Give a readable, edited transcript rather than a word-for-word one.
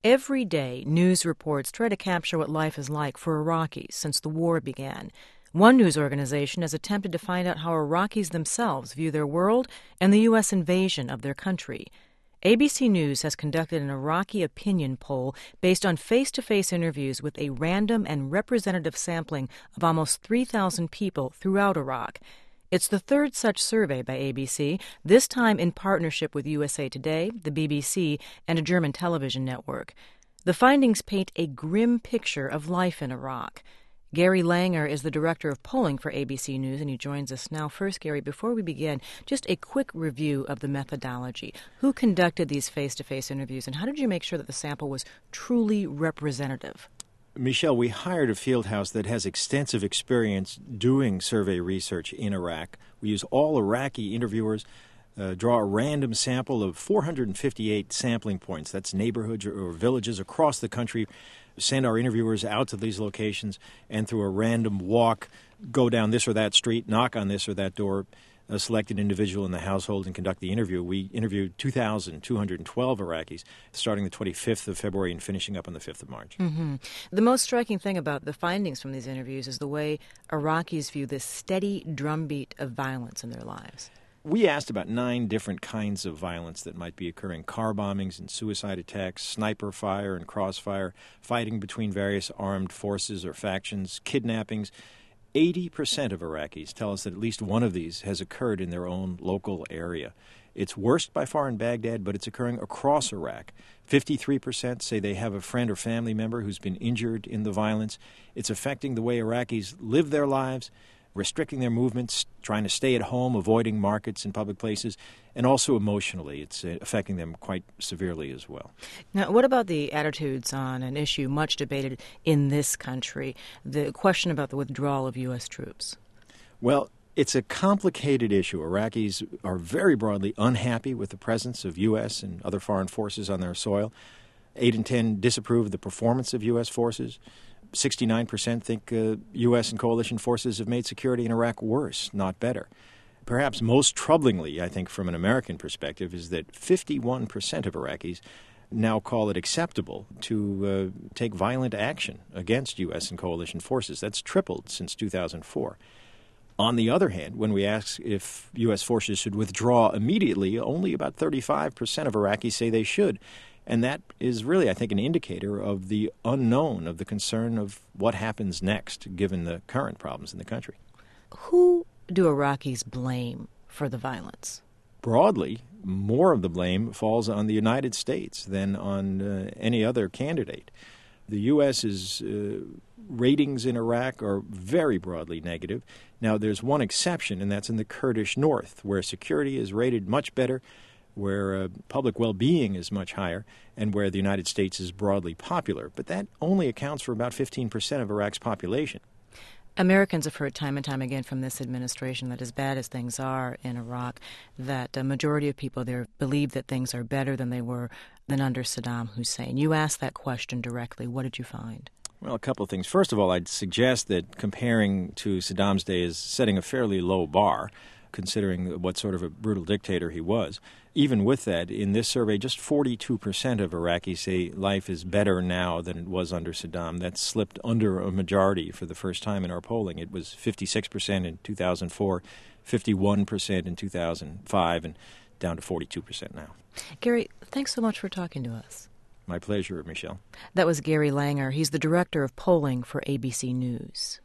Every day, news reports try to capture what life is like for Iraqis since the war began. One news organization has attempted to find out how Iraqis themselves view their world and the U.S. invasion of their country. ABC News has conducted an Iraqi opinion poll based on face-to-face interviews with a random and representative sampling of almost 3,000 people throughout Iraq. It's the third such survey by ABC, this time in partnership with USA Today, the BBC, and a German television network. The findings paint a grim picture of life in Iraq. Gary Langer is the director of polling for ABC News, and he joins us now. First, Gary, before we begin, just a quick review of the methodology. Who conducted these face-to-face interviews, and how did you make sure that the sample was truly representative? Michelle, we hired a field house that has extensive experience doing survey research in Iraq. We use all Iraqi interviewers, draw a random sample of 458 sampling points. That's neighborhoods or villages across the country. Send our interviewers out to these locations and through a random walk, go down this or that street, knock on this or that door, select an individual in the household and conduct the interview. We interviewed 2,212 Iraqis starting the 25th of February and finishing up on the 5th of March. Mm-hmm. The most striking thing about the findings from these interviews is the way Iraqis view this steady drumbeat of violence in their lives. We asked about 9 different kinds of violence that might be occurring: car bombings and suicide attacks, sniper fire and crossfire, fighting between various armed forces or factions, kidnappings. 80% of Iraqis tell us that at least one of these has occurred in their own local area. It's worst by far in Baghdad, but it's occurring across Iraq. 53% say they have a friend or family member who's been injured in the violence. It's affecting the way Iraqis live their lives, restricting their movements, trying to stay at home, avoiding markets and public places, and also emotionally. It's affecting them quite severely as well. Now, what about the attitudes on an issue much debated in this country, the question about the withdrawal of U.S. troops? Well, it's a complicated issue. Iraqis are very broadly unhappy with the presence of U.S. and other foreign forces on their soil. 8 in 10 disapprove of the performance of U.S. forces. 69% think U.S. and coalition forces have made security in Iraq worse, not better. Perhaps most troublingly, I think, from an American perspective, is that 51% of Iraqis now call it acceptable to take violent action against U.S. and coalition forces. That's tripled since 2004. On the other hand, when we ask if U.S. forces should withdraw immediately, only about 35% of Iraqis say they should. And that is really, I think, an indicator of the unknown, of the concern of what happens next, given the current problems in the country. Who do Iraqis blame for the violence? Broadly, more of the blame falls on the United States than on any other candidate. The U.S.'s ratings in Iraq are very broadly negative. Now, there's one exception, and that's in the Kurdish north, where security is rated much better, where public well-being is much higher, and where the United States is broadly popular. But that only accounts for about 15% of Iraq's population. Americans have heard time and time again from this administration that as bad as things are in Iraq, that a majority of people there believe that things are better than they were than under Saddam Hussein. You asked that question directly. What did you find? Well, a couple of things. First of all, I'd suggest that comparing to Saddam's day is setting a fairly low bar, considering what sort of a brutal dictator he was. Even with that, in this survey, just 42% of Iraqis say life is better now than it was under Saddam. That's slipped under a majority for the first time in our polling. It was 56% in 2004, 51% in 2005, and down to 42% now. Gary, thanks so much for talking to us. My pleasure, Michelle. That was Gary Langer. He's the director of polling for ABC News.